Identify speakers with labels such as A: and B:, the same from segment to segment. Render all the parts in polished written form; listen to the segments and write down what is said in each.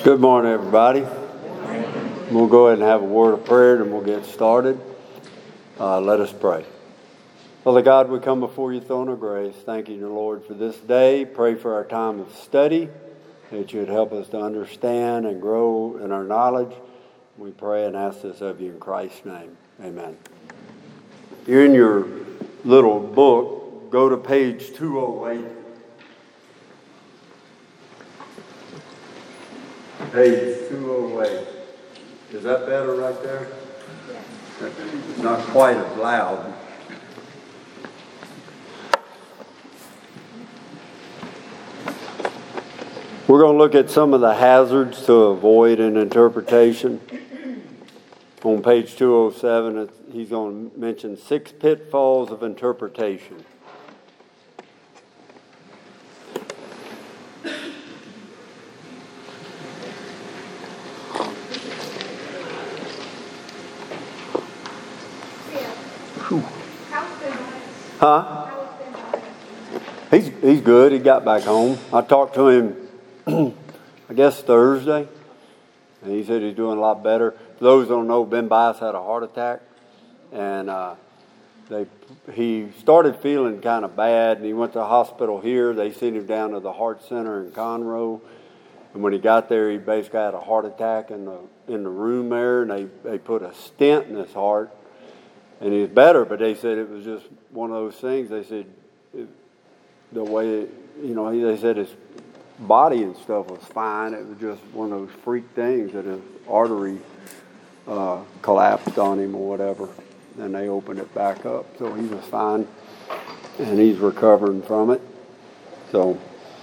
A: Good morning, everybody. We'll go ahead and have a word of prayer, and we'll get started. Let us pray. Father God, we come before your throne of grace, thanking you, Lord, for this day. Pray for our time of study, that you'd help us to understand and grow in our knowledge. We pray and ask this of you in Christ's name. Amen. You're in your little book. Go to page 208. Page 208. Is that better right there? Yes. It's not quite as loud. We're going to look at some of the hazards to avoid in interpretation. On page 207, he's going to mention 6 pitfalls of interpretation. Huh? He's good. He got back home. I talked to him, I guess Thursday, and he said he's doing a lot better. For those who don't know, Ben Bias had a heart attack, and he started feeling kind of bad, and he went to the hospital here. They sent him down to the Heart Center in Conroe, and when he got there, he basically had a heart attack in the room there, and they put a stent in his heart. And he was better, but they said it was just one of those things. They said the way, they said his body and stuff was fine. It was just one of those freak things that his artery collapsed on him or whatever. And they opened it back up. So he was fine, and he's recovering from it. So,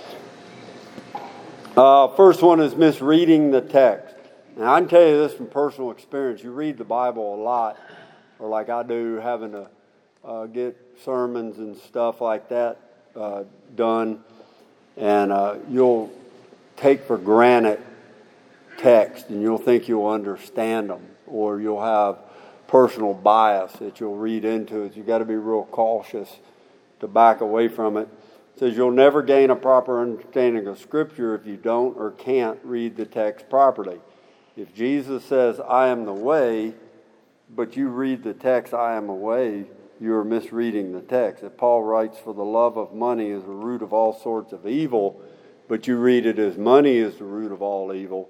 A: first one is misreading the text. Now, I can tell you this from personal experience. You read the Bible a lot, or like I do, having to get sermons and stuff like that done, and you'll take for granted text, and you'll think you'll understand them, or you'll have personal bias that you'll read into it. You've got to be real cautious to back away from it. It says you'll never gain a proper understanding of Scripture if you don't or can't read the text properly. If Jesus says, "I am the way," but you read the text, "I am a way," you're misreading the text. If Paul writes, "For the love of money is the root of all sorts of evil," but you read it as "money is the root of all evil,"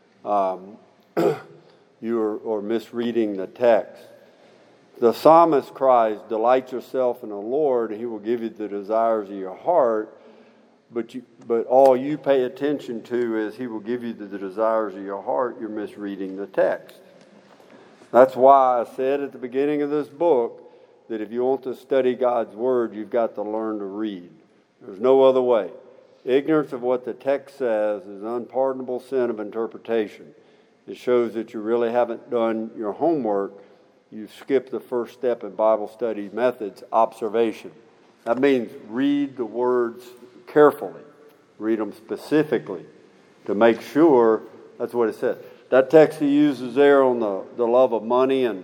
A: you're misreading the text. The psalmist cries, "Delight yourself in the Lord, and he will give you the desires of your heart." But all you pay attention to is "he will give you the desires of your heart." You're misreading the text. That's why I said at the beginning of this book that if you want to study God's Word, you've got to learn to read. There's no other way. Ignorance of what the text says is an unpardonable sin of interpretation. It shows that you really haven't done your homework. You've skipped the first step in Bible study methods, observation. That means read the words carefully. Read them specifically to make sure that's what it says. That text he uses there on the love of money in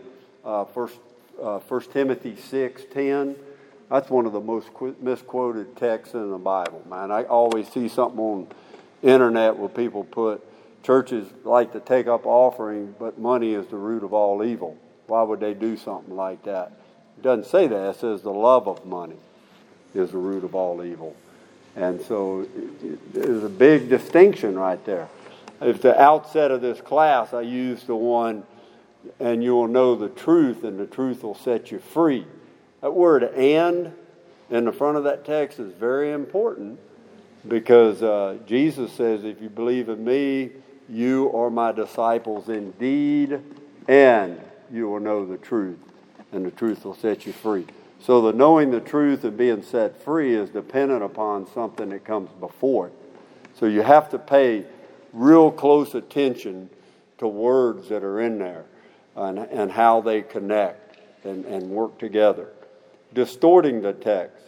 A: 1 Timothy 6:10, that's one of the most misquoted texts in the Bible, man. I always see something on the internet where people put, churches like to take up offering, but money is the root of all evil. Why would they do something like that? It doesn't say that. It says the love of money is the root of all evil. And so there's a big distinction right there. At the outset of this class, I used the one, "and you will know the truth, and the truth will set you free." That word "and" in the front of that text is very important because Jesus says, "If you believe in me, you are my disciples indeed, and you will know the truth, and the truth will set you free." So the knowing the truth and being set free is dependent upon something that comes before it. So you have to pay real close attention to words that are in there and how they connect and work together. Distorting the text.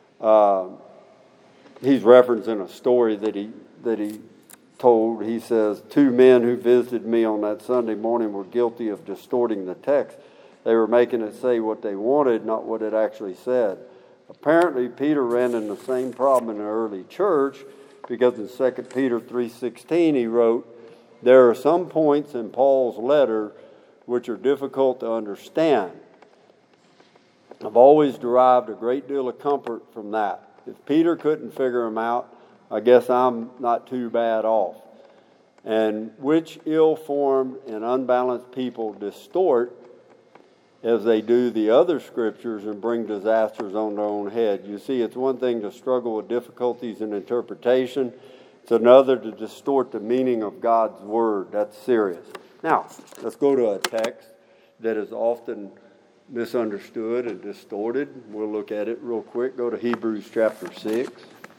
A: He's referencing a story that he told. He says, 2 men who visited me on that Sunday morning were guilty of distorting the text. They were making it say what they wanted, not what it actually said. Apparently, Peter ran into the same problem in the early church because in 2 Peter 3:16 he wrote, there are some points in Paul's letter which are difficult to understand. I've always derived a great deal of comfort from that. If Peter couldn't figure them out, I guess I'm not too bad off. And which ill-formed and unbalanced people distort as they do the other scriptures and bring disasters on their own head. You see, it's one thing to struggle with difficulties in interpretation. It's another to distort the meaning of God's word. That's serious. Now, let's go to a text that is often misunderstood and distorted. We'll look at it real quick. Go to Hebrews chapter 6.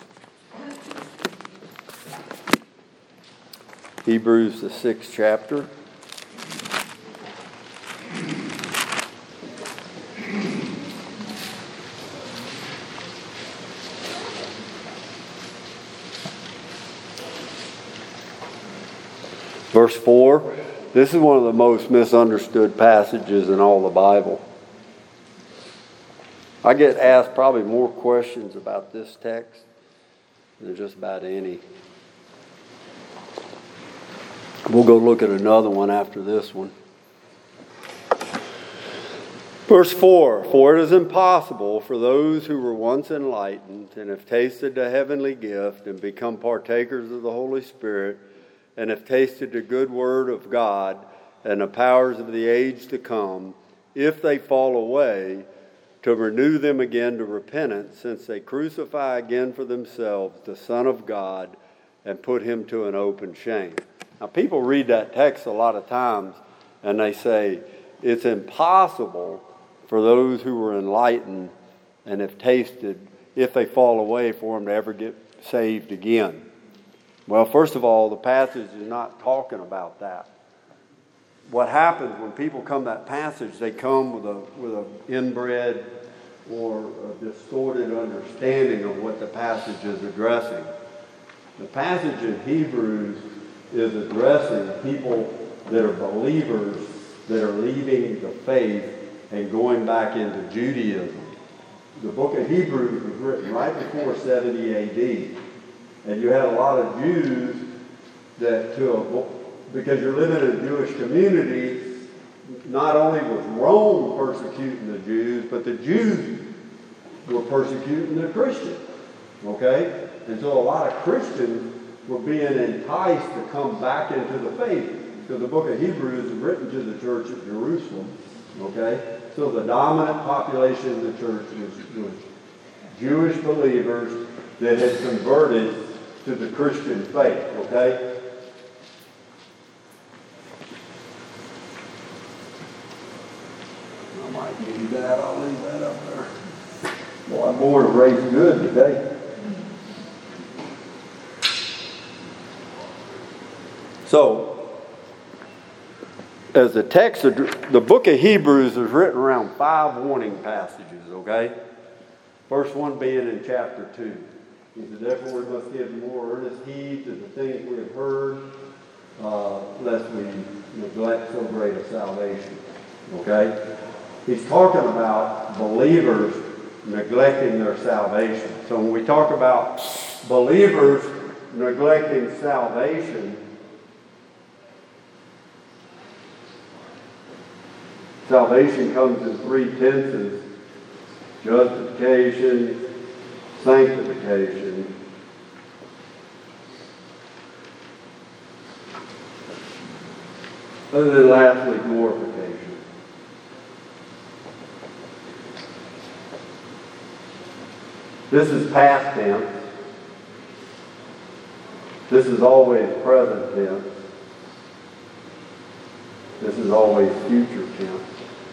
A: Hebrews, the 6th chapter. Verse 4, this is one of the most misunderstood passages in all the Bible. I get asked probably more questions about this text than just about any. We'll go look at another one after this one. Verse 4, for it is impossible for those who were once enlightened and have tasted the heavenly gift and become partakers of the Holy Spirit and have tasted the good word of God and the powers of the age to come, if they fall away, to renew them again to repentance, since they crucify again for themselves the Son of God and put him to an open shame. Now, people read that text a lot of times and they say, it's impossible for those who were enlightened and have tasted, if they fall away, for them to ever get saved again. Well, first of all, the passage is not talking about that. What happens when people come to that passage, they come with an inbred or a distorted understanding of what the passage is addressing. The passage in Hebrews is addressing people that are believers that are leaving the faith and going back into Judaism. The book of Hebrews was written right before 70 A.D. And you had a lot of Jews that, because you're living in a Jewish community, not only was Rome persecuting the Jews, but the Jews were persecuting the Christians. Okay? And so a lot of Christians were being enticed to come back into the faith. Because the book of Hebrews is written to the church at Jerusalem. Okay? So the dominant population of the church was Jewish believers that had converted to the Christian faith, okay? I might give you that. I'll leave that up there. Well, I'm born and raised good today. So, as the text, the book of Hebrews is written around 5 warning passages, okay? First one being in chapter 2. He said, therefore we must give more earnest heed to the things we have heard, lest we neglect so great a salvation. Okay? He's talking about believers neglecting their salvation. So when we talk about believers neglecting salvation, salvation comes in 3 tenses: justification, sanctification, and then lastly, glorification. This is past tense. This is always present tense. This is always future tense.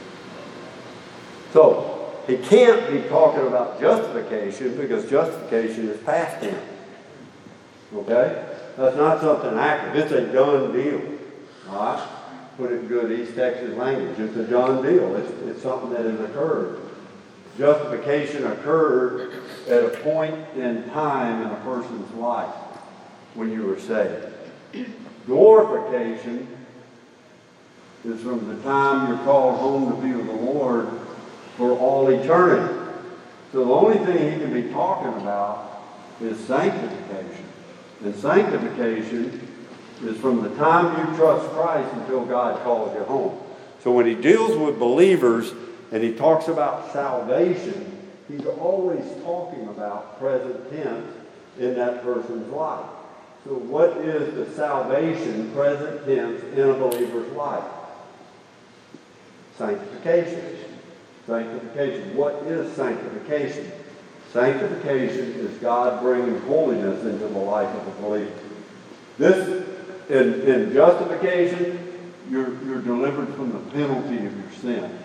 A: So, he can't be talking about justification because justification is past tense. Okay? That's not something active. It's a done deal. All right? Put it in good East Texas language. It's a done deal. It's something that has occurred. Justification occurred at a point in time in a person's life when you were saved. Glorification is from the time you're called home to be with the Lord for all eternity. So the only thing he can be talking about is sanctification. And sanctification is from the time you trust Christ until God calls you home. So when he deals with believers and he talks about salvation, he's always talking about present tense in that person's life. So what is the salvation, present tense, in a believer's life? Sanctification. Sanctification. What is sanctification? Sanctification is God bringing holiness into the life of a believer. This, in justification, you're delivered from the penalty of your sin.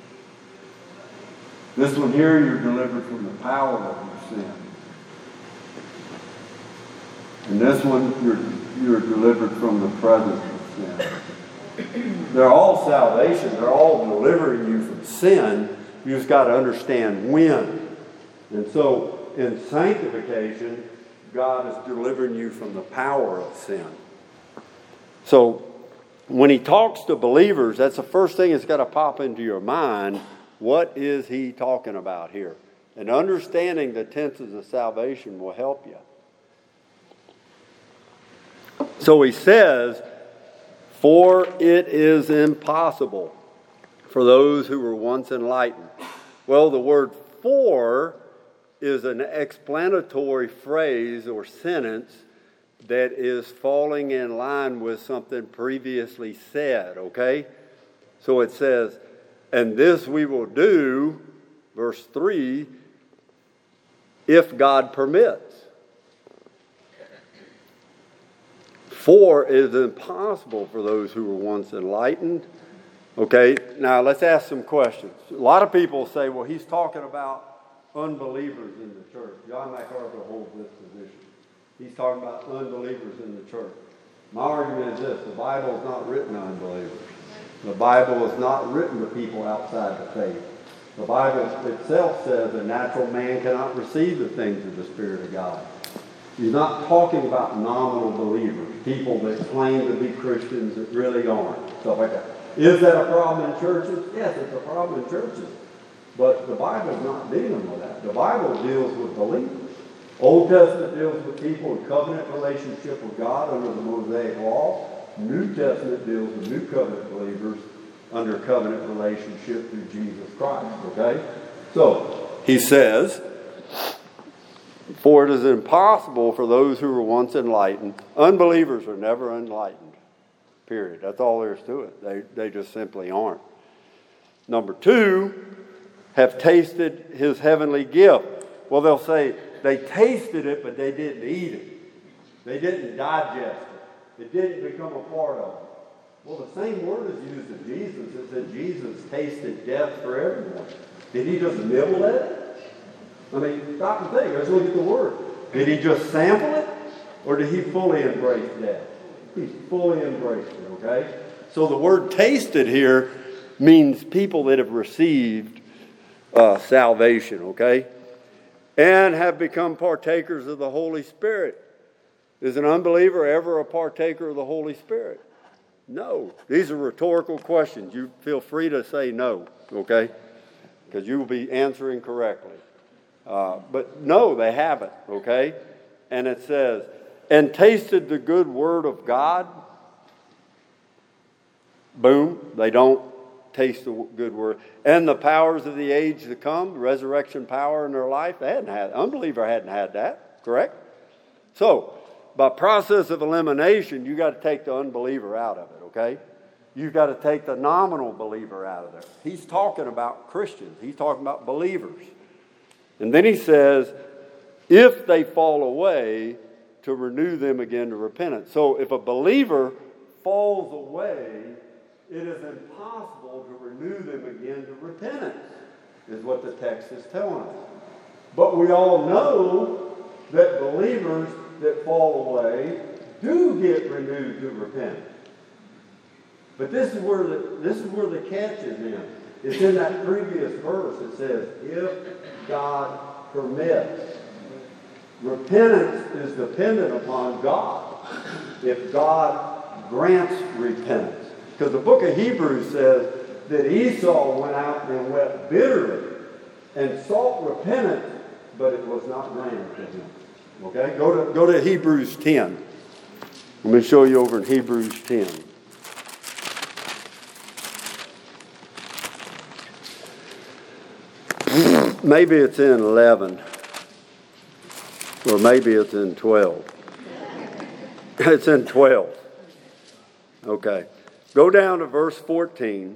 A: This one here, you're delivered from the power of your sin. And this one, you're delivered from the presence of sin. They're all salvation. They're all delivering you from sin. You've just got to understand when. And so, in sanctification, God is delivering you from the power of sin. So, when he talks to believers, that's the first thing that's got to pop into your mind. What is he talking about here? And understanding the tenses of salvation will help you. So he says, for it is impossible for those who were once enlightened. Well, the word for is an explanatory phrase or sentence that is falling in line with something previously said, okay? So it says, and this we will do, verse 3, if God permits. For it is impossible for those who were once enlightened. Okay, now let's ask some questions. A lot of people say, well, he's talking about unbelievers in the church. John MacArthur holds this position. He's talking about unbelievers in the church. My argument is this: the Bible is not written to unbelievers. The Bible is not written to people outside the faith. The Bible itself says a natural man cannot receive the things of the Spirit of God. He's not talking about nominal believers, people that claim to be Christians that really aren't, stuff like that. Is that a problem in churches? Yes, it's a problem in churches. But the Bible is not dealing with that. The Bible deals with believers. Old Testament deals with people in covenant relationship with God under the Mosaic law. New Testament deals with new covenant believers under covenant relationship through Jesus Christ. Okay? So, he says, for it is impossible for those who were once enlightened. Unbelievers are never enlightened. Period. That's all there is to it. They just simply aren't. Number 2, have tasted his heavenly gift. Well, they'll say they tasted it, but they didn't eat it. They didn't digest it. It didn't become a part of it. Well, the same word is used of Jesus. It said Jesus tasted death for everyone. Did he just nibble at it? I mean, stop and think. Let's look at the word. Did he just sample it? Or did he fully embrace death? He fully embraced it, okay? So the word tasted here means people that have received salvation, okay? And have become partakers of the Holy Spirit. Is an unbeliever ever a partaker of the Holy Spirit? No. These are rhetorical questions. You feel free to say no, okay? Because you will be answering correctly. But no, they haven't, okay? And it says, and tasted the good word of God. Boom, they don't taste the good word. And the powers of the age to come, resurrection power in their life, they hadn't had, unbeliever hadn't had that, correct? So, by process of elimination, you got to take the unbeliever out of it, okay? You've got to take the nominal believer out of there. He's talking about Christians. He's talking about believers. And then he says, if they fall away, to renew them again to repentance. So if a believer falls away, it is impossible to renew them again to repentance, is what the text is telling us. But we all know that believers that fall away do get renewed to repentance. But this is where the catch is in. It's in that previous verse. It says, if God permits. Repentance is dependent upon God. If God grants repentance. Because the book of Hebrews says that Esau went out and wept bitterly and sought repentance, but it was not granted to him. Okay? Go to Hebrews 10. Let me show you over in Hebrews 10. Maybe it's in 11. Or maybe it's in 12. It's in 12. Okay. Go down to verse 14.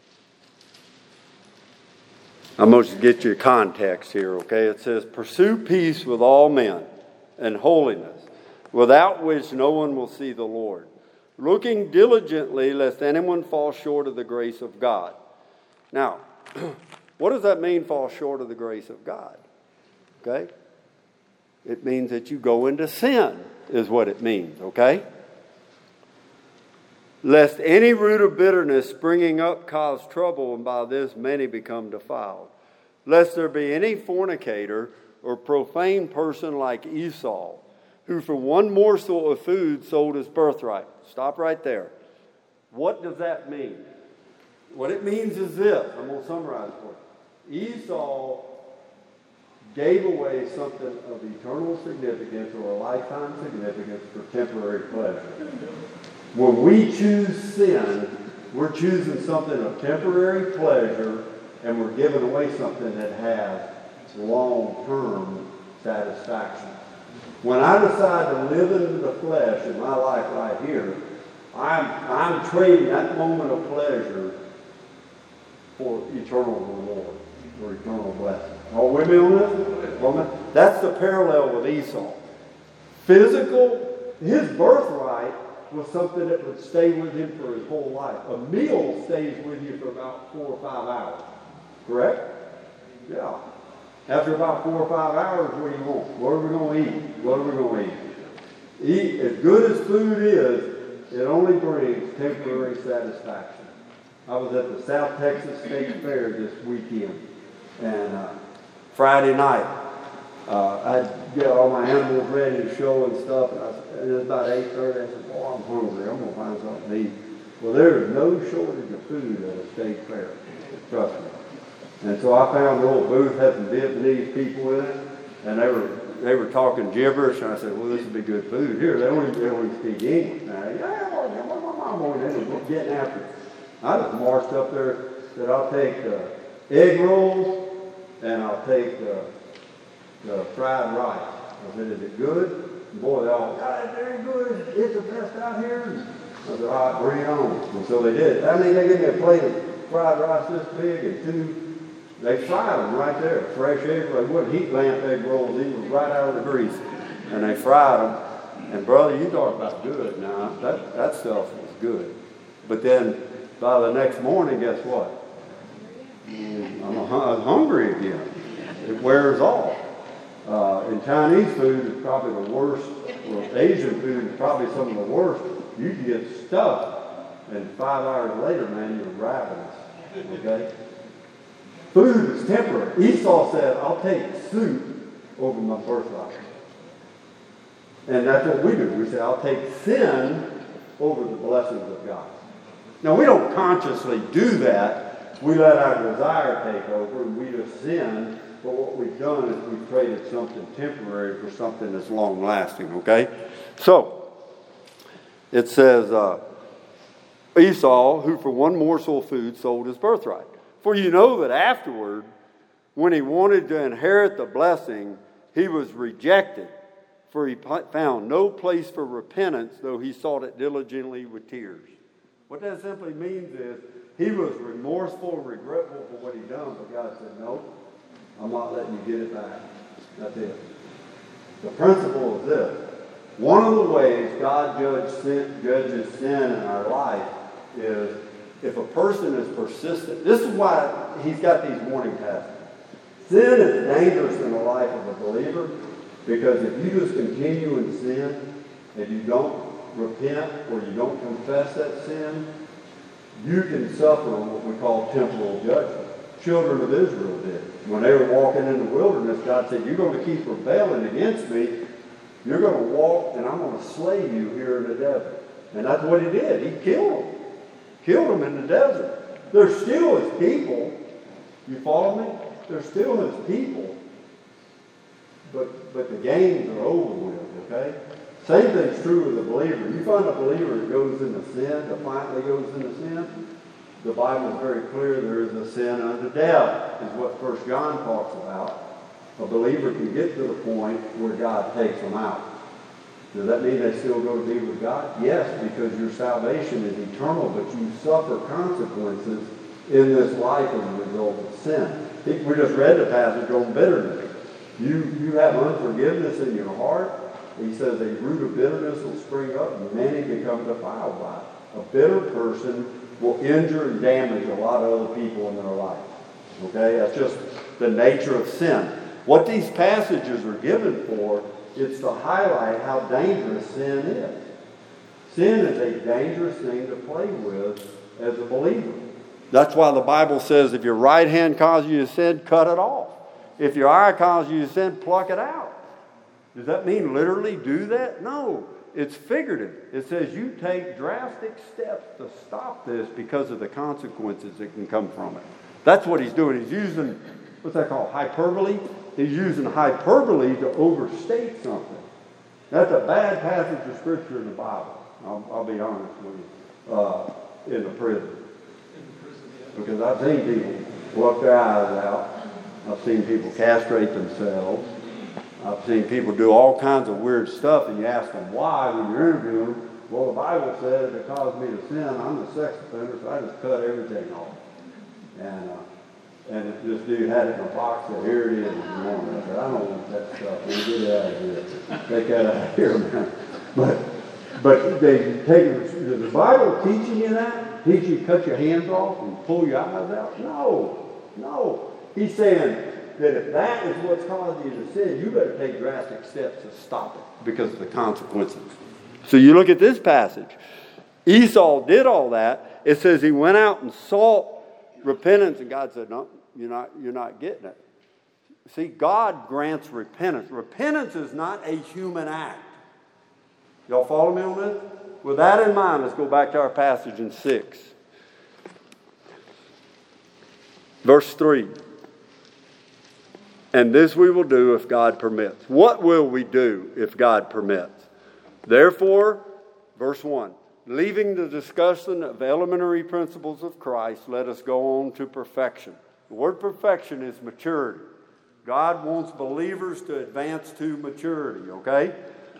A: I'm going to get you context here, okay? It says, "Pursue peace with all men and holiness, without which no one will see the Lord. Looking diligently, lest anyone fall short of the grace of God." Now, what does that mean, fall short of the grace of God? Okay? It means that you go into sin, is what it means, okay? "Lest any root of bitterness springing up cause trouble, and by this many become defiled. Lest there be any fornicator or profane person like Esau, who for one morsel of food sold his birthright." Stop right there. What does that mean? What it means is this. I'm going to summarize for you. Esau gave away something of eternal significance or a lifetime significance for temporary pleasure. When we choose sin, we're choosing something of temporary pleasure, and we're giving away something that has long-term satisfaction. When I decide to live into the flesh in my life right here, I'm trading that moment of pleasure for eternal reward, or eternal blessing. Are we with me on this? That's the parallel with Esau. Physical, his birthright was something that would stay with him for his whole life. A meal stays with you for about 4 or 5 hours. Correct? Yeah. After about 4 or 5 hours, what do you want? What are we going to eat? What are we going to eat? As good as food is, it only brings temporary satisfaction. I was at the South Texas State Fair this weekend, and Friday night, I'd get all my animals ready to show and stuff, and it was about 8:30. I said, "Boy, I'm hungry. I'm going to find something to eat." Well, there is no shortage of food at a state fair. Trust me. And so I found the old booth had some Vietnamese people in it, and they were talking gibberish, and I said, "Well, this would be good food here." They don't even speak English. Now, I'm getting after it. I just marched up there, said, "I'll take egg rolls, and I'll take the fried rice." I said, "Is it good?" And boy, they all, "God, it's very good. It's the best out here." I said, "All right, bring it on." And so they did. I mean, they gave me a plate of fried rice this big and 2. They fried them right there, fresh egg. They wouldn't heat lamp egg rolls. These were right out of the grease. And they fried them. And brother, you talk about good now. That stuff was good. But then by the next morning, guess what? I was hungry again. It wears off. And Chinese food is probably the worst. Well, Asian food is probably some of the worst. You can get stuffed, and 5 hours later, man, you're ravenous. Okay? Food is temporary. Esau said, "I'll take soup over my birthright." And that's what we do. We say, "I'll take sin over the blessings of God." Now, we don't consciously do that. We let our desire take over, and we just sin. But what we've done is we've traded something temporary for something that's long-lasting, okay? So, it says, Esau, who for one morsel of food sold his birthright. For you know that afterward, when he wanted to inherit the blessing, he was rejected, for he found no place for repentance, though he sought it diligently with tears. What that simply means is he was remorseful, regretful for what he'd done, but God said, "No, I'm not letting you get it back." That's it. The principle is this. One of the ways God judges sin in our life is if a person is persistent. This is why he's got these warning passages. Sin is dangerous in the life of a believer because if you just continue in sin and you don't repent or you don't confess that sin, you can suffer what we call temporal judgment. Children of Israel did. When they were walking in the wilderness, God said, "You're going to keep rebelling against me. You're going to walk and I'm going to slay you here in the desert." And that's what he did. He killed them. Killed them in the desert. They're still his people. You follow me? They're still his people. But the games are over with, okay? Same thing's true with a believer. You find a believer that goes into sin, defiantly goes into sin, the Bible is very clear there is a sin unto death, is what 1 John talks about. A believer can get to the point where God takes them out. Does that mean they still go to be with God? Yes, because your salvation is eternal, but you suffer consequences in this life as a result of sin. We just read the passage on bitterness. You have unforgiveness in your heart. He says a root of bitterness will spring up and many become defiled by it. A bitter person will injure and damage a lot of other people in their life. Okay? That's just the nature of sin. What these passages are given for, it's to highlight how dangerous sin is. Sin is a dangerous thing to play with as a believer. That's why the Bible says if your right hand causes you to sin, cut it off. If your eye causes you to sin, pluck it out. Does that mean literally do that? No, it's figurative. It says you take drastic steps to stop this because of the consequences that can come from it. That's what he's doing. He's using, what's that called, hyperbole? He's using hyperbole to overstate something. That's a bad passage of Scripture in the Bible. I'll be honest with you, in the prison. Because I've seen people pluck their eyes out. I've seen people castrate themselves. I've seen people do all kinds of weird stuff, and you ask them why when you're interviewing them. Well, the Bible says if it caused me to sin, I'm a sex offender, so I just cut everything off. And if this dude had it in a box, said, here it is. I don't want that stuff. We'll get it out of here. Take that out of here, man. But they take it. Is the Bible teaching you that? Teach you to cut your hands off and pull your eyes out? No. He's saying that if that is what's causing you to sin, you better take drastic steps to stop it because of the consequences. So you look at this passage. Esau did all that. It says he went out and sought repentance, and God said, no, you're not getting it. See, God grants repentance. Repentance is not a human act. Y'all follow me on this? With that in mind, let's go back to our passage in 6. Verse 3. And this we will do if God permits. What will we do if God permits? Therefore, verse 1. Leaving the discussion of elementary principles of Christ, let us go on to perfection. The word perfection is maturity. God wants believers to advance to maturity, okay?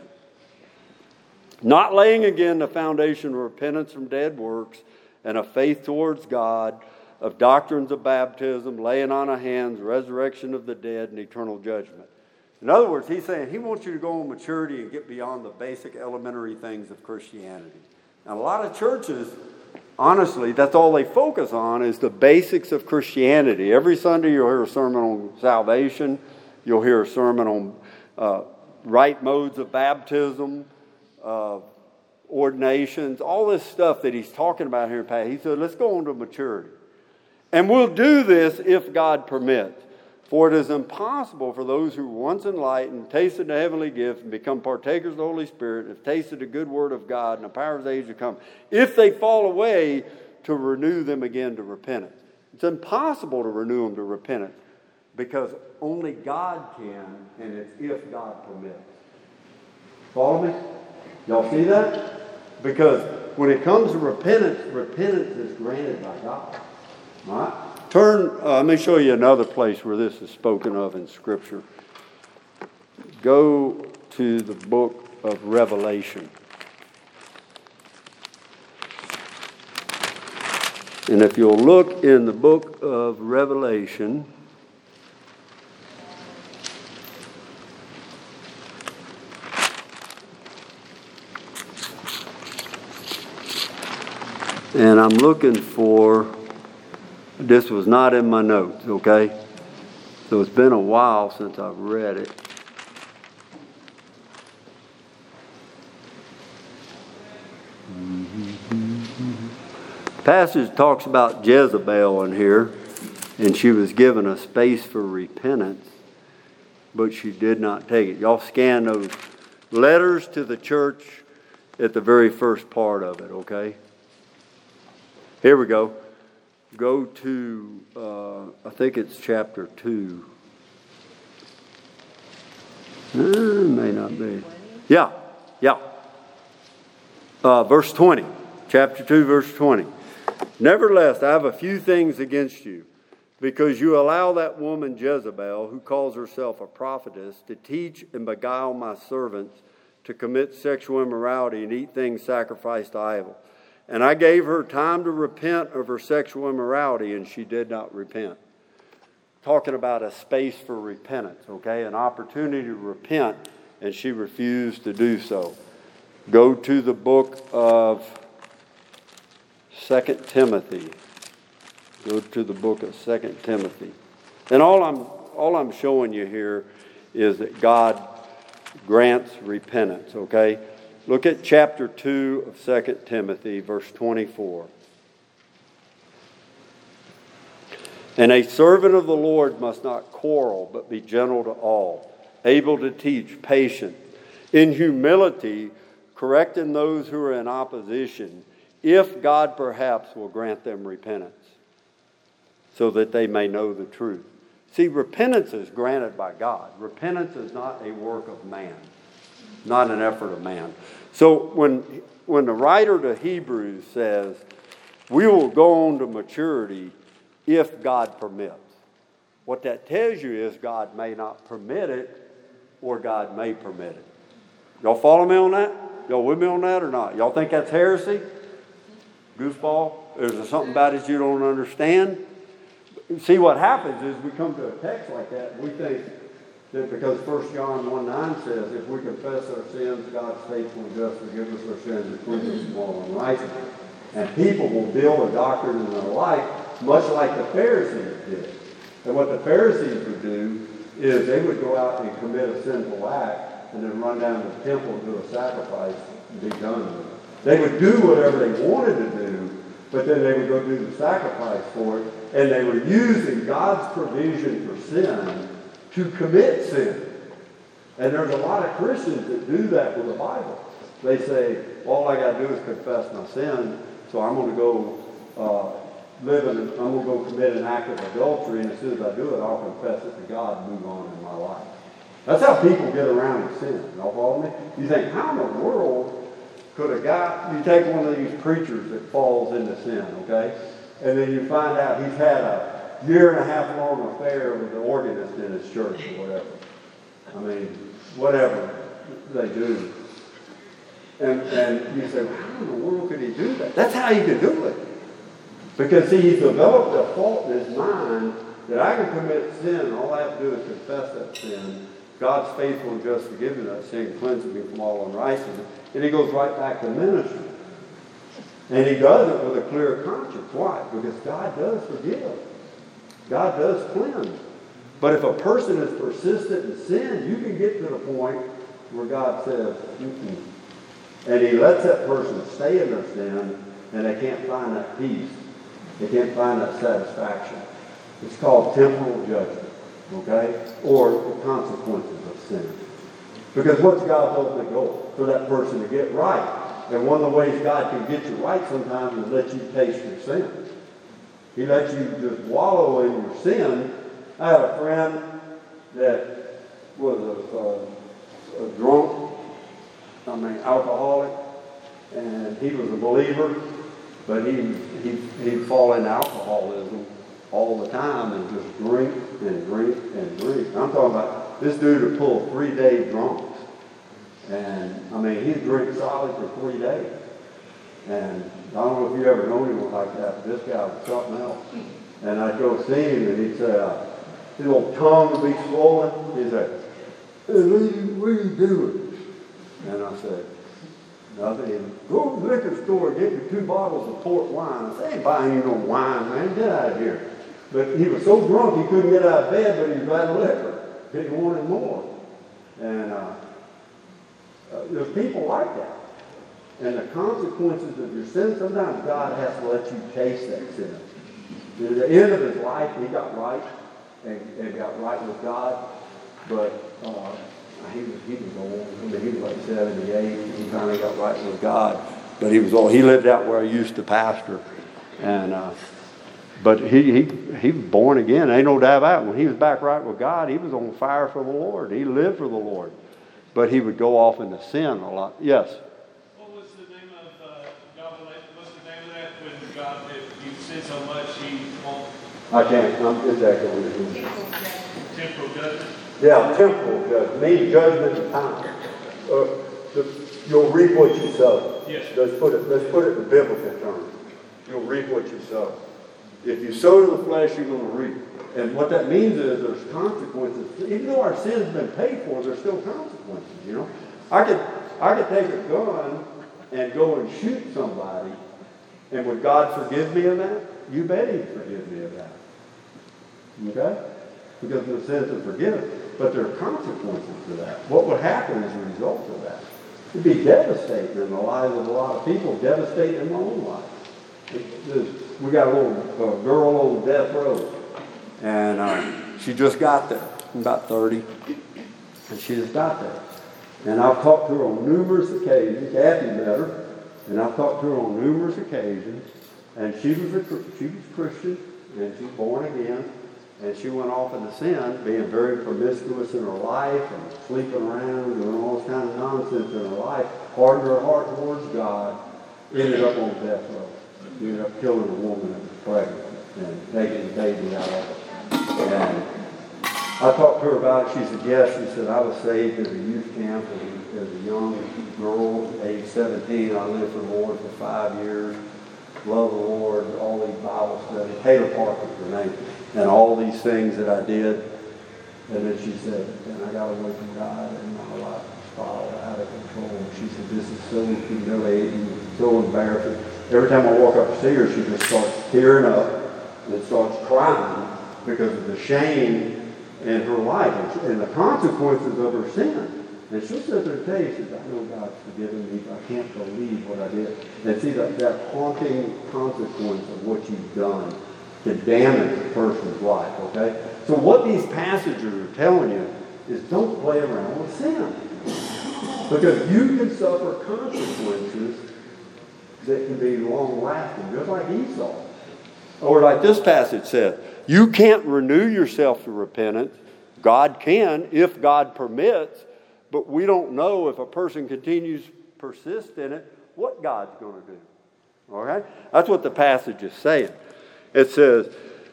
A: Not laying again the foundation of repentance from dead works and of faith towards God, of doctrines of baptism, laying on of hands, resurrection of the dead, and eternal judgment. In other words, he's saying he wants you to go on maturity and get beyond the basic elementary things of Christianity. Now, a lot of churches, honestly, that's all they focus on is the basics of Christianity. Every Sunday you'll hear a sermon on salvation. You'll hear a sermon on right modes of baptism, ordinations, all this stuff that he's talking about here in Pat. He said, let's go on to maturity. And we'll do this if God permits. For it is impossible for those who once enlightened, tasted the heavenly gift, and become partakers of the Holy Spirit, have tasted the good word of God and the power of the age to come, if they fall away, to renew them again to repentance. It's impossible to renew them to repentance because only God can, and it's if God permits. Follow me? Y'all see that? Because when it comes to repentance, repentance is granted by God. All right? Let me show you another place where this is spoken of in Scripture. Go to the book of Revelation. And if you'll look in the book of Revelation, and I'm looking for, this was not in my notes, okay? So it's been a while since I've read it. Passage talks about Jezebel in here, and she was given a space for repentance, but she did not take it. Y'all scan those letters to the church at the very first part of it, okay? Here we go. Go to, I think it's chapter 2. May not be. Yeah, Yeah. Verse 20. Chapter 2, verse 20. Nevertheless, I have a few things against you, because you allow that woman Jezebel, who calls herself a prophetess, to teach and beguile my servants to commit sexual immorality and eat things sacrificed to idols. And I gave her time to repent of her sexual immorality, and she did not repent. Talking about a space for repentance, okay? An opportunity to repent, and she refused to do so. Go to the book of 2 Timothy. Go to the book of 2 Timothy. And all I'm showing you here is that God grants repentance, okay? Look at chapter 2 of 2 Timothy, verse 24. And a servant of the Lord must not quarrel, but be gentle to all, able to teach, patient, in humility, correcting those who are in opposition, if God perhaps will grant them repentance, so that they may know the truth. See, repentance is granted by God. Repentance is not a work of man, not an effort of man. So when the writer to Hebrews says, we will go on to maturity if God permits, what that tells you is God may not permit it, or God may permit it. Y'all follow me on that? Y'all with me on that or not? Y'all think that's heresy? Goofball? Is there something about it you don't understand? See, what happens is we come to a text like that, and we think that because 1 John 1:9 says, if we confess our sins, God's faithful and just forgive us our sins and cleanse us from all unrighteousness. And people will build a doctrine in their life much like the Pharisees did. And what the Pharisees would do is they would go out and commit a sinful act and then run down to the temple and do a sacrifice and be done with it. They would do whatever they wanted to do, but then they would go do the sacrifice for it, and they were using God's provision for sin to commit sin. And there's a lot of Christians that do that with the Bible. They say, all I got to do is confess my sin, so I'm going to go I'm going to go commit an act of adultery, and as soon as I do it, I'll confess it to God and move on in my life. That's how people get around with sin. Y'all follow me? You think, how in the world could a guy, you take one of these preachers that falls into sin, okay? And then you find out he's had a 1.5 year long affair with the organist in his church or whatever. I mean, whatever they do. And you say, well, how in the world could he do that? That's how he could do it. Because, see, he's developed a fault in his mind that I can commit sin, and all I have to do is confess that sin. God's faithful and just forgiving that sin, cleansing me from all unrighteousness. And he goes right back to ministry. And he does it with a clear conscience. Why? Because God does forgive. God does cleanse. But if a person is persistent in sin, you can get to the point where God says, and he lets that person stay in their sin, and they can't find that peace. They can't find that satisfaction. It's called temporal judgment, okay? Or the consequences of sin. Because what's God's ultimate goal? For that person to get right. And one of the ways God can get you right sometimes is let you taste your sin. He lets you just wallow in your sin. I had a friend that was a drunk, alcoholic, and he was a believer, but he'd fall into alcoholism all the time and just drink and drink and drink. I'm talking about this dude would pull 3-day drunks. And, he'd drink solid for 3 days. And I don't know if you ever known anyone like that, but this guy was something else. And I'd go see him, and he'd say, his old tongue would be swollen. He'd say, hey, what are you doing? And I said, nothing. Go to the liquor store and get me 2 bottles of port wine. I said, I ain't buying you no wine, man. Get out of here. But he was so drunk he couldn't get out of bed, but he was out of liquor. He wanted more. And there's people like that. And the consequences of your sin, sometimes God has to let you taste that sin. At the end of his life, he got right and got right with God. But he was old. He was like 78. He finally got right with God. But he was old. He lived out where I used to pastor. And but he was born again. Ain't no doubt about it. When he was back right with God, he was on fire for the Lord. He lived for the Lord. but he would go off into sin a lot. Yes?
B: What was the name of what's the name of that when God, if you sin so much, he won't?
A: I can't. I'm exactly what it is.
B: Temporal judgment?
A: Yeah, temporal judgment. Means judgment and time. You'll reap what you sow.
B: Yes.
A: Let's put it in biblical terms. You'll reap what you sow. If you sow to the flesh, you're going to reap. And what that means is there's consequences. Even though our sin's been paid for, there's still consequences, you know. I could take a gun and go and shoot somebody, and would God forgive me of that? You bet he'd forgive me of that. Okay? Because the sins are forgiven. But there are consequences to that. What would happen as a result of that? It'd be devastating in the lives of a lot of people, devastating in my own life. We got a little girl on death row, and she just got there, about 30, and she just got there. And I've talked to her on numerous occasions. Kathy met her, and I've talked to her on numerous occasions. And she was Christian, and she's born again, and she went off into sin, being very promiscuous in her life, and sleeping around, doing all this kind of nonsense in her life, hardened her heart towards God, ended up on death row. She ended up killing a woman that was pregnant and taking the baby out of her. And I talked to her about it. She said, yes. She said, I was saved at a youth camp as a young girl, age 17. I lived for the Lord for 5 years. Love the Lord, all these Bible studies. Taylor Park was her name. And all these things that I did. And then she said, and I got away from God, and my life spiraled out of control. She said, this is so humiliating, so embarrassing. Every time I walk up to see her, she just starts tearing up and starts crying because of the shame in her life and the consequences of her sin. And she'll sit there and tell you, she says, I know God's forgiven me, but I can't believe what I did. And see, that haunting consequence of what you've done can damage a person's life, okay? So what these passages are telling you is don't play around with sin. Because you can suffer consequences that can be long-lasting, just like Esau. Or like this passage says, you can't renew yourself to repentance. God can, if God permits, but we don't know if a person persists in it, what God's going to do. All right? That's what the passage is saying. It says,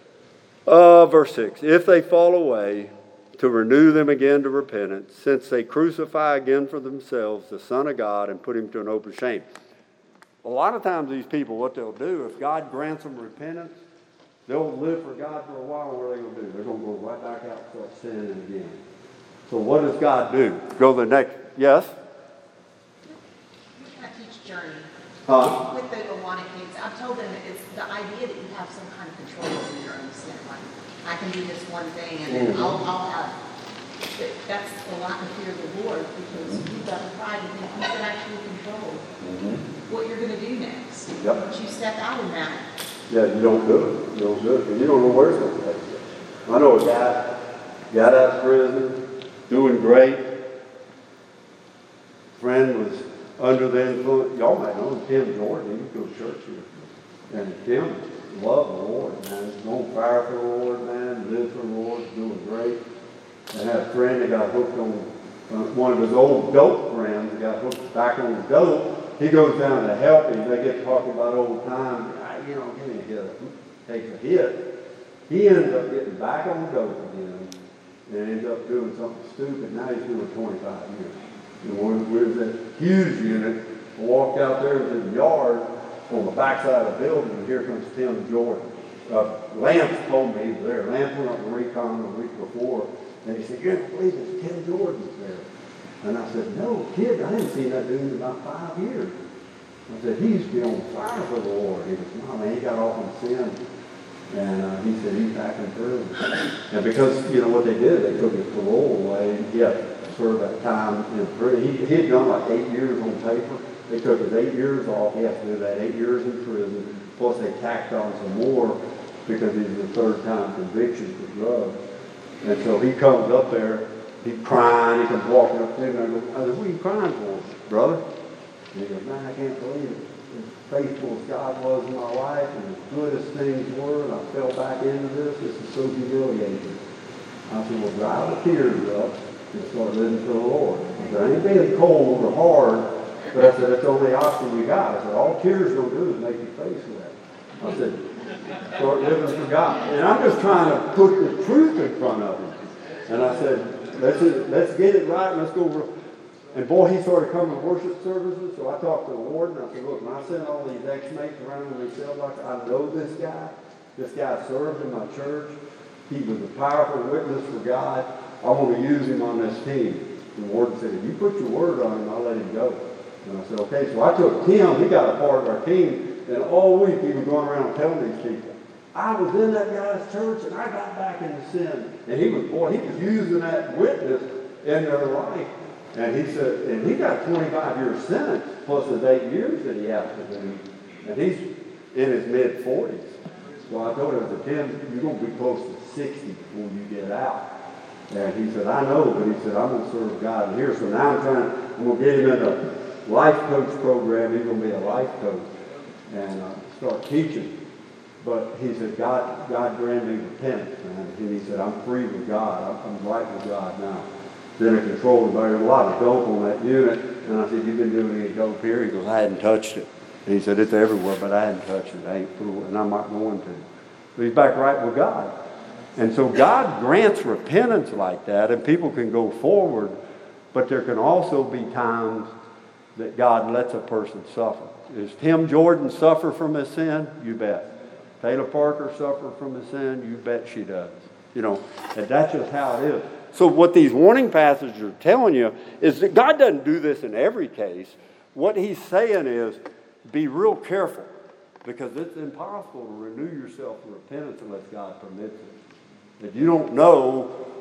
A: verse 6, if they fall away, to renew them again to repentance, since they crucify again for themselves the Son of God and put him to an open shame. A lot of times these people, what they'll do, if God grants them repentance, they'll live for God for a while. What are they going to do? They're going to go right back out and start sinning again. So what does God do? Go the next, yes?
C: I teach Journey.
A: Huh?
C: With the Awana kids, I've told them it's the idea that you have some kind of control over your own sin. Like, I can do this one thing and then I'll have, that's the lack of fear of the Lord, because you've got the pride to think you can actually control what you're going to do next.
A: Yep.
C: But you step out in that.
A: Yeah, you don't do it. You don't do it because you don't know where it's going to take you. I know a guy got out of prison, doing great. Friend was under the influence. Y'all might know him, Tim Jordan. He used to go to church here. And Tim loved the Lord, man. He's on fire for the Lord, man. Lived for the Lord, doing great. And had a friend that got hooked on, one of his old dope friends that got hooked back on the dope. He goes down to help him. They get talking about old times. You know, give me a hit. Takes a hit. He ends up getting back on dope again and ends up doing something stupid. Now he's doing 25 years. And we was at Hughes unit. I walked out there to the yard on the backside of the building, and here comes Tim Jordan. Lance told me he was there. Lance went up to recon the week before, and he said, "You don't believe it, Tim Jordan's there." And I said, "No, kid, I haven't seen that dude in about 5 years." I said, "He used to be on fire for the Lord." He goes, "No, man, he got off on sin." And he said, he's back in prison. And because, you know, what they did, they took his parole away. He had to serve that time in prison. He had done like 8 years on paper. They took his 8 years off. He had to do that 8 years in prison. Plus they tacked on some more because he's the third time conviction for drugs. And so he comes up there, he's crying, he comes walking up to me, and I said, "What are you crying for, brother?" And he goes, "Man, I can't believe it. As faithful as God was in my life, and as good as things were, and I fell back into this. This is so humiliating." I said, "Well, dry the tears up and start living for the Lord. I said, I ain't being cold or hard, but I said, that's the only option we got. I said, all tears going to do is make your face wet. I said, start living for God. And I'm just trying to put the truth in front of him. And I said, let's get it right and let's go over. And boy, he started coming to worship services. So I talked to the Lord and I said, look, when I send all these ex-mates around in these cell blocks, I know this guy. This guy served in my church. He was a powerful witness for God. I want to use him on this team. And the Lord said, if you put your word on him, I'll let him go. And I said, okay. So I took Tim. He got a part of our team. And all week he was going around telling these people, I was in that guy's church and I got back into sin. And he was using that witness in their life. And he said, and he got a 25-year sentence plus his 8 years that he has to do. And he's in his mid-40s. So I told him, I said, Tim, you're going to be close to 60 before you get out. And he said, I know, but he said, I'm going to serve God in here. So now I'm going to get him in a life coach program. He's going to be a life coach and start teaching. But he said, God granted me repentance, man. And he said, I'm free with God. I'm right with God now. Then I controlled there was a lot of dope on that unit. And I said, you've been doing any dope here? He goes, I hadn't touched it. And he said, it's everywhere, but I hadn't touched it. I ain't fooling, and I'm not going to. But he's back right with God. And so God grants repentance like that, and people can go forward, but there can also be times that God lets a person suffer. Does Tim Jordan suffer from his sin? You bet. Taylor Parker suffer from his sin? You bet she does. You know, and that's just how it is. So what these warning passages are telling you is that God doesn't do this in every case. What he's saying is, be real careful, because it's impossible to renew yourself in repentance unless God permits it. If you don't know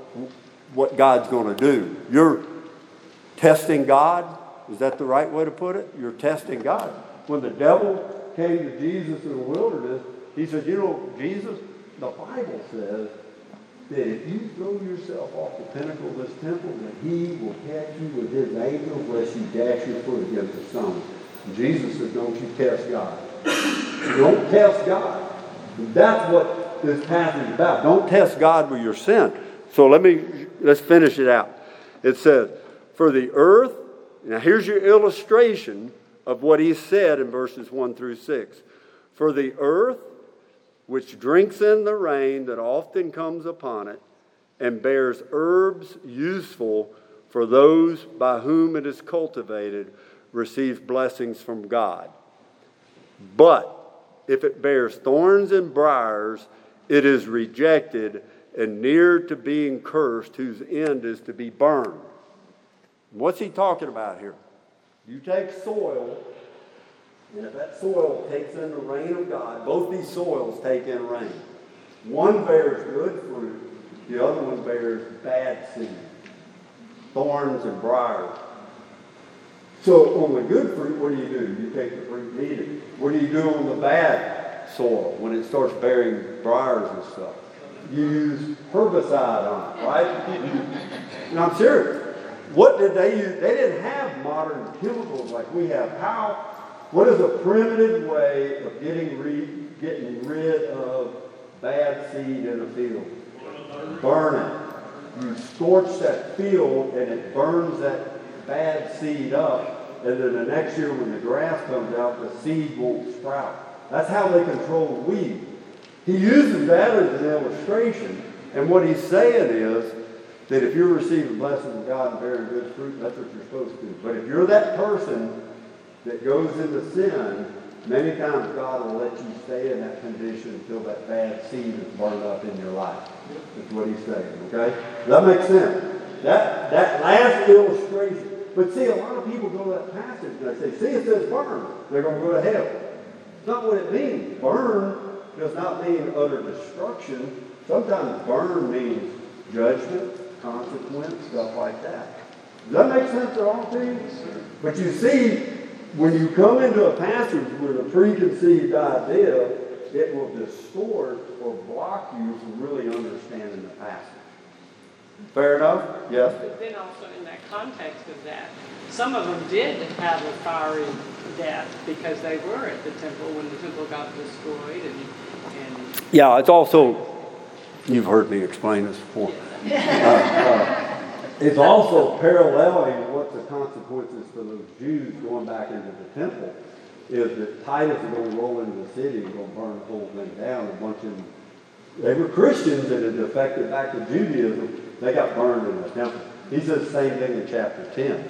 A: what God's going to do, you're testing God. Is that the right way to put it? You're testing God. When the devil came to Jesus in the wilderness, he said, you know, Jesus, the Bible says that if you throw yourself off the pinnacle of this temple, that he will catch you with his angels lest you dash your foot against the stone. And Jesus said, don't you test God. Don't test God. And that's what this passage is about. Don't test God with your sin. So let's finish it out. It says, for the earth, now here's your illustration of what he said in verses 1 through 6. For the earth, which drinks in the rain that often comes upon it, and bears herbs useful for those by whom it is cultivated, receives blessings from God. But if it bears thorns and briars, it is rejected and near to being cursed, whose end is to be burned. What's he talking about here? You take soil, and if that soil takes in the rain of God, both these soils take in rain. One bears good fruit, the other one bears bad seed, thorns and briars. So on the good fruit, what do? You take the fruit and eat it. What do you do on the bad soil when it starts bearing briars and stuff? You use herbicide on it, right? And I'm serious. What did they use? They didn't have modern chemicals like we have. What is a primitive way of getting rid of bad seed in a field? Burn it. You scorch that field and it burns that bad seed up, and then the next year when the grass comes out, the seed won't sprout. That's how they control weed. He uses that as an illustration, and what he's saying is that if you're receiving blessings of God and bearing good fruit, that's what you're supposed to do. But if you're that person that goes into sin, many times God will let you stay in that condition until that bad seed is burned up in your life. That's what he's saying, okay? Does that make sense? That last illustration. But see, a lot of people go to that passage and they say, see, it says burn. They're going to go to hell. It's not what it means. Burn does not mean utter destruction. Sometimes burn means judgment, consequence, stuff like that. Does that make sense at all to you? But you see, when you come into a passage with a preconceived idea, it will distort or block you from really understanding the passage. Fair enough? Yes?
D: But then also in that context of that, some of them did have a fiery death because they were at the temple when the temple got destroyed. And yeah,
A: it's also, you've heard me explain this before. it's also paralleling what the consequences for those Jews going back into the temple is that Titus is going to roll into the city and going to burn the whole thing down. A bunch of them, they were Christians that had defected back to Judaism. They got burned in the temple. He says the same thing in chapter 10.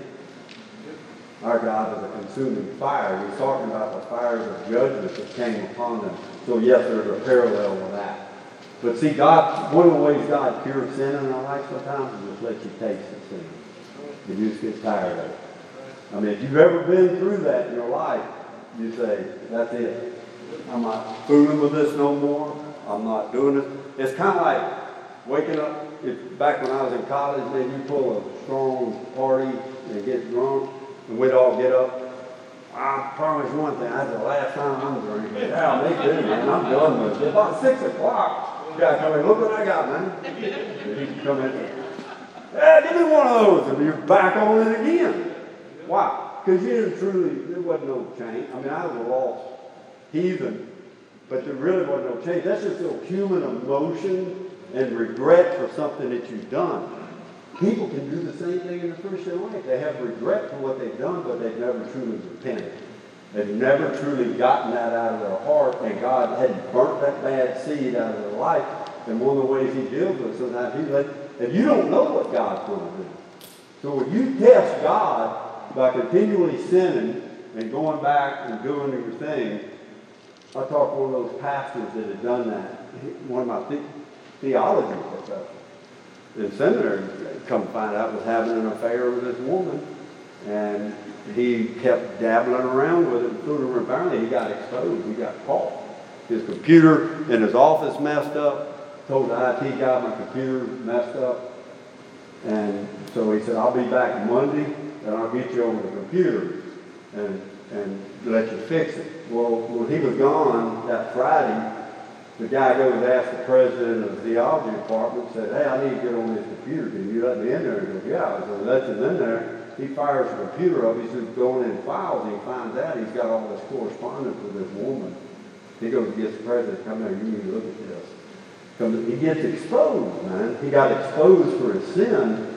A: Our God is a consuming fire. He's talking about the fire of judgment that came upon them. So yes, there's a parallel with that. But see, God, one of the ways God cures sin in our life sometimes is just let you taste the sin. You just get tired of it. I mean, if you've ever been through that in your life, you say, that's it. I'm not fooling with this no more. I'm not doing it. It's kind of like waking up. Back when I was in college, man, you pull a strong party and get drunk, and we'd all get up. I promise you one thing, that's the last time I'm drinking. Yeah, me too, man. I'm done with it. About 6 o'clock. You gotta come in, look what I got, man. And you can come in there. Yeah, give me one of those, and you're back on it again. Why? Because you didn't truly, there wasn't no change. I mean, I was a lost heathen, but there really wasn't no change. That's just a human emotion and regret for something that you've done. People can do the same thing in the Christian life. They have regret for what they've done, but they've never truly repented. They've never truly gotten that out of their heart, and God had burnt that bad seed out of their life. And one of the ways He deals with it, sometimes and you don't know what God's going to do. So when you test God by continually sinning and going back and doing your thing, I talked to one of those pastors that had done that. One of my theology professors in seminary, come find out, was having an affair with this woman, and he kept dabbling around with it and fooling around. Finally, he got exposed. He got caught. His computer in his office messed up. Told the IT guy my computer messed up. And so he said, I'll be back Monday, and I'll get you over the computer and let you fix it. Well, when he was gone that Friday, the guy goes to ask the president of the theology department, said, hey, I need to get on this computer. Can you let me in there? He goes, yeah. So he lets him in there. He fires the computer up. He's going in files, and he finds out he's got all this correspondence with this woman. He goes and gets the president, come here, you need to look at this. He gets exposed, man. He got exposed for his sin,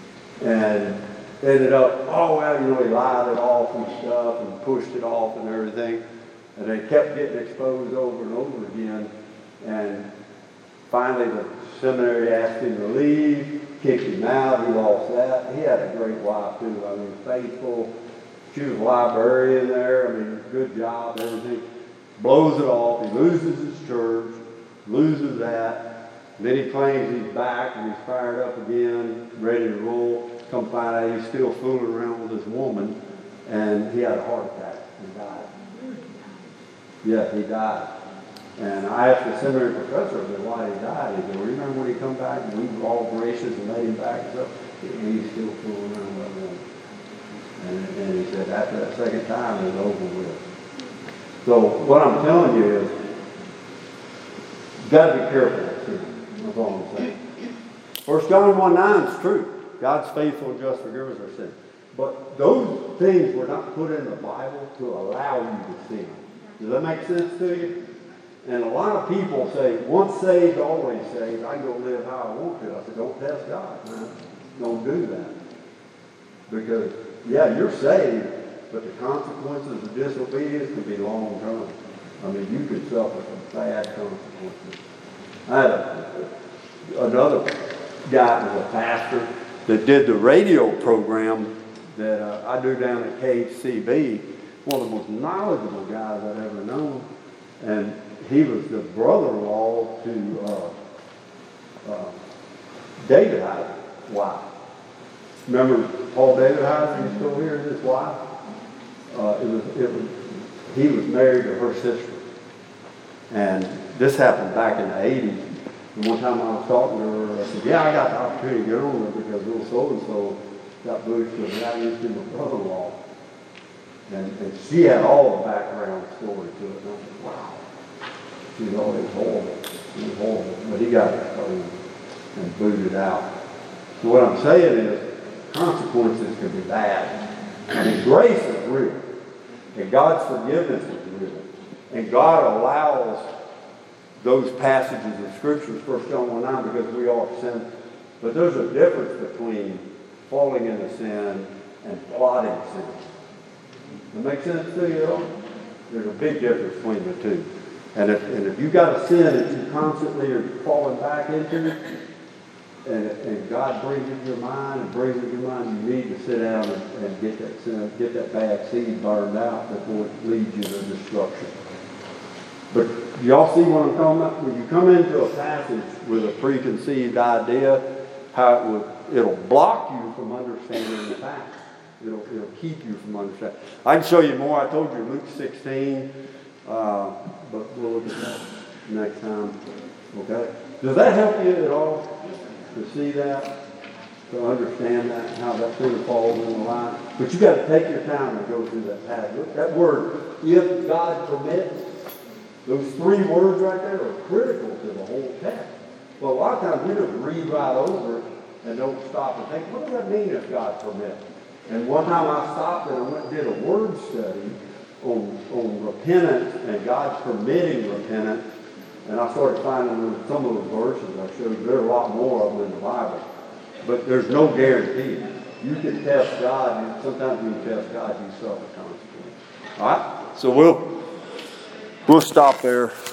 A: and ended up, he lied it off and stuff, and pushed it off and everything. And they kept getting exposed over and over again. And finally the seminary asked him to leave, kicked him out. He lost that. He had a great wife too. I mean, faithful. She was a librarian there. I mean, good job, everything. Blows it off. He loses his church, loses that. And then he claims he's back and he's fired up again, ready to roll. Come find out he's still fooling around with this woman. And he had a heart attack and died. Yeah, he died. And I asked the seminary professor why he died. He said, well, remember when he come back and we were all gracious and laid him back and stuff? And he's still fooling around with that woman. And he said, after that second time, it was over with. So what I'm telling you is, you've got to be careful with sin. That's all I'm saying. 1 John 1:9 is true. God's faithful and just forgives our sin. But those things were not put in the Bible to allow you to sin. Does that make sense to you? And a lot of people say, once saved, always saved. I can go live how I want to. I said, don't test God, man. Don't do that. Because, yeah, you're saved, but the consequences of disobedience can be long term. I mean, you could suffer some bad consequences. I had another guy who was a pastor that did the radio program that I do down at KHCB. One of the most knowledgeable guys I've ever known. And he was the brother-in-law to David Heiser's wife. Remember Paul David Heiser? He's still here, his wife? He was married to her sister. And this happened back in the 80s. And one time I was talking to her, I said, yeah, I got the opportunity to get on there because little so-and-so got boosted and I used to be my brother-in-law. And she had all the background story to it. And I said, wow. She was always horrible. She was horrible. But he got exposed and booted out. So what I'm saying is, consequences can be bad. And grace is real. And God's forgiveness is real. And God allows those passages of Scripture, 1 John 1:9, because we are sinners. But there's a difference between falling into sin and plotting sin. Does that make sense to you at all? There's a big difference between the two. And if you've got a sin that you constantly are falling back into, and God brings it to your mind and brings it to your mind, you need to sit down and get that sin, get that bad seed burned out before it leads you to destruction. But y'all see what I'm talking about? When you come into a passage with a preconceived idea, how it'll block you from understanding the facts. It'll keep you from understanding. I can show you more. I told you Luke 16, but we'll look at that next time. Okay? Does that help you at all to see that, to understand that, how that sort of falls in the line? But you got to take your time and go through that passage. That word, if God permits, those 3 words right there are critical to the whole text. Well, a lot of times we just read right over it and don't stop and think, what does that mean if God permits? And one time I stopped and I went and did a word study on repentance and God's permitting repentance. And I started finding some of those verses I showed you. There are a lot more of them in the Bible. But there's no guarantee. You can test God, and sometimes when you test God, you suffer consequences. All right? So we'll stop there.